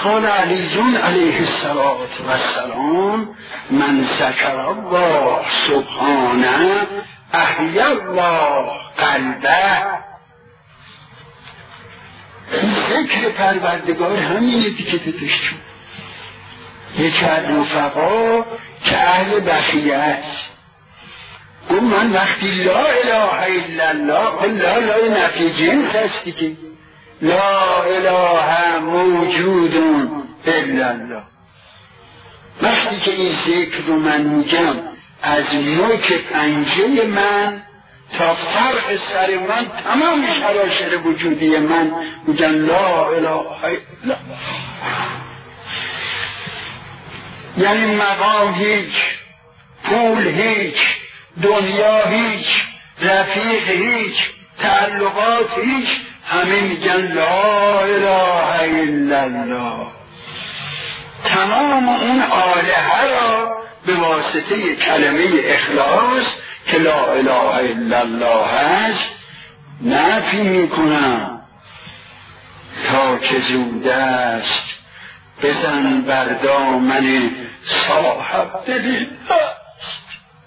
قال علی جون علیه السلام من ذکر الله سبحانه احیی الله قلبه. ذکر پروردگار همینه دیگه دادشون. یکی از رفقا که اهل بقیه است گفت من وقتی لا اله الا الله، لا لا نفی جنس هستی که لا اله موجود الا الله، وقتی که این ذکر رو من میگم از نوک پنجه من تا فرق سر من تمام شراشر وجودی من میگن لا اله الا الله. یعنی مقام هیچ، پول هیچ، دنیا هیچ، رفیق هیچ، تعلقات هیچ، همه میگن لا اله الا الله. تمام اون آلهه را به واسطه کلمه اخلاص که لا اله الا الله هست نفی میکنم تا که زود است بزن بر دامن صاحب دلی هست.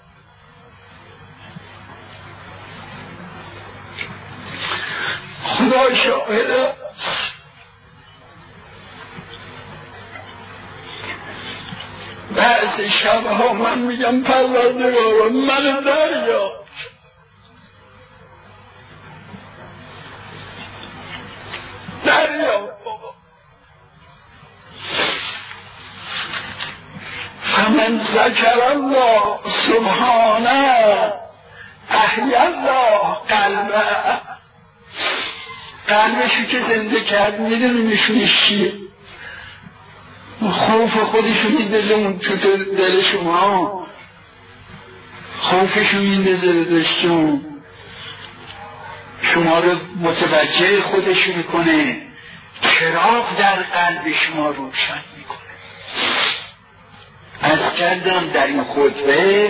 خدا شاهد است بعضی شبها من میگم پروردگارا من دریا، دریا بابا. فمن ذکر الله سبحانه احیی الله قلبه. قلبشو که زنده کرد میدونی نشونش چیه؟ خوف خودشو میندازه اون تو دل شما، خوفشو میندازه داشتون شما رو متوجه خودشو میکنه، چراغ در قلب شما روشن میکنه. از کردم در این خطبه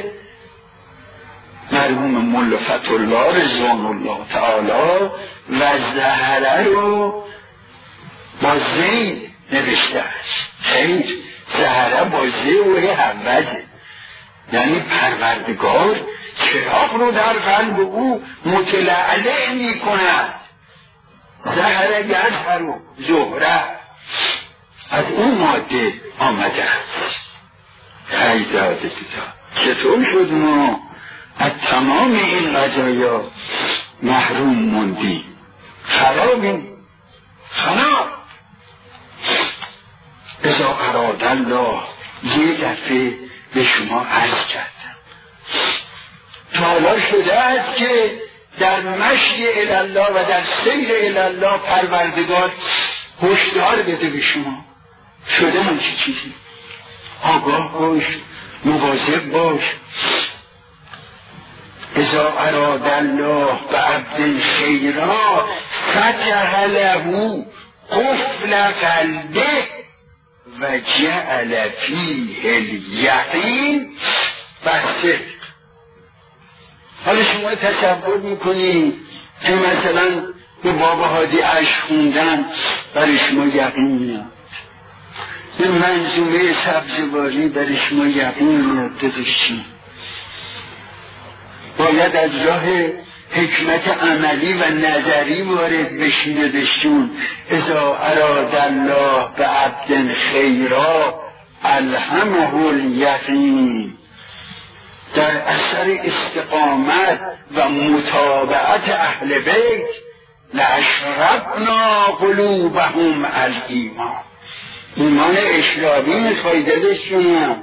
مرحوم مولا فتح الله رضوان الله تعالی و زهره رو با زین نوشته است. خیر زهره با زین اوله، یعنی پروردگار چراغ رو در قلب او متلعلع می کند. زهره یزهر و زهره از اون ماده آمده است. خیزاده کتاب چطور شد ما از تمام این قضایا محروم موندی؟ خرابیم، خراب. اذا اراد الله یه دفعه به شما عرض کردم تا حالا شده است که در مشی الله و در سیر الله پروردگار هشدار بده به شما؟ شده من چه چیزی؟ آگاه باش، مواظب باش. اذا اراد الله بعبد خیرا فتح له قفل قلبه و جعل فیه الیقین و صدق. حالا شما تصور میکنید که مثلا به بابا هادی عشق خوندن برای شما یقین میاد، به منظومه سبزواری برای شما یقین میاد؟ داداشی باید از راه حکمت عملی و نظری وارد بشین. داداشون اذا اراد الله به عبد خیرا الهمه الیقین، در اثر استقامت و متابعت اهل بیت لاشربنا قلوبهم الایمان. ایمان اشرابی میخوای داداشون؟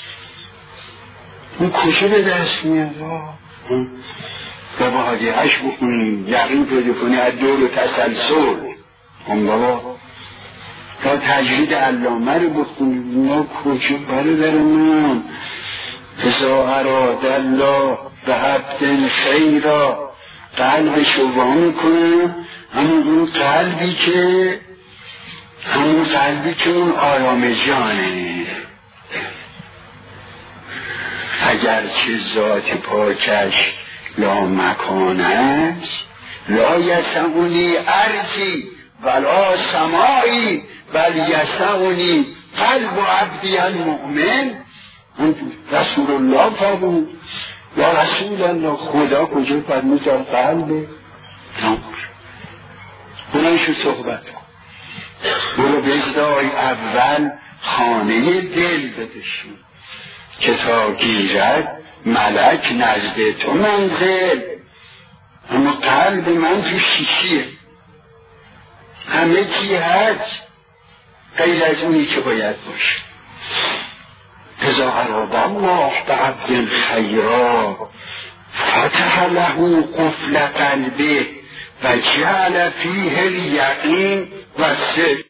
اون کشه به دست میاد بابا هادی هش بکنیم یقین پیدا کنی از دور و تسلسل هم بابا تا تجرید علامه رو بکنیم. اینا کشه برادر من اذا اراد الله به عبد خیرا قلبش رو وا میکنه، همون قلبی که اون آرام جانه. اگرچه ذات پاکش لا مکان است لا یسعونی ارضی ولا سمایی بل یسعنی قلب و عبدی المؤمن. اون رسول الله فرمود یا رسول الله خدا کجا فرمود در قلب نور. بلنشو صحبت کن، برو بزدای اول خانه دل بدشون که تا گیرد ملک نزد تو منزل. اما قلب من تو شیشیه، همه چی هست غیر از اونی که باید باشه. اذا اراد الله بعبد خیرا فتح له قفل قلبه و جعل فیه الیقین و الصدق.